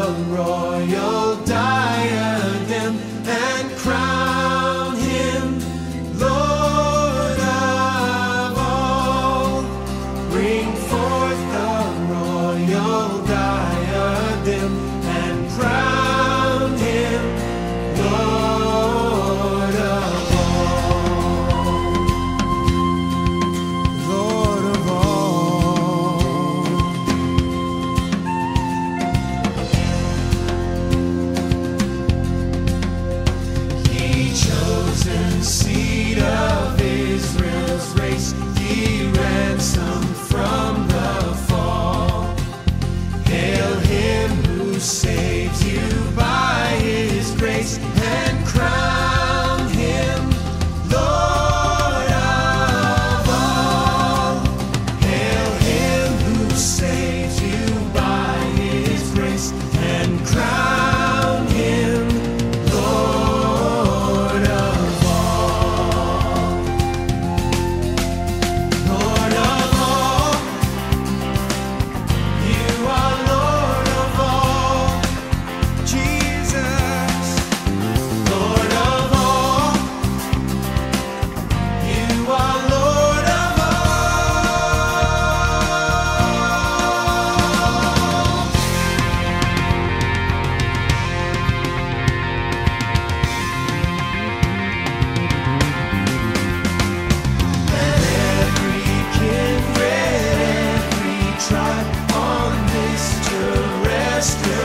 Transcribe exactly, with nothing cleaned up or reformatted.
the royal diadem and crown him Lord of all. Bring forth the royal diadem and crown him Lord of all. Lord of all. He chosen seed of Israel's race, he ransomed from the fall. Hail him who saves you by his grace and crown him Lord of all. Hail him who saves you by his grace and crown him Lord of all. Lord of all, you are Lord of all. Jesus, Lord of all, you are Lord of all. Let every kindred, every tribe on this terrestrial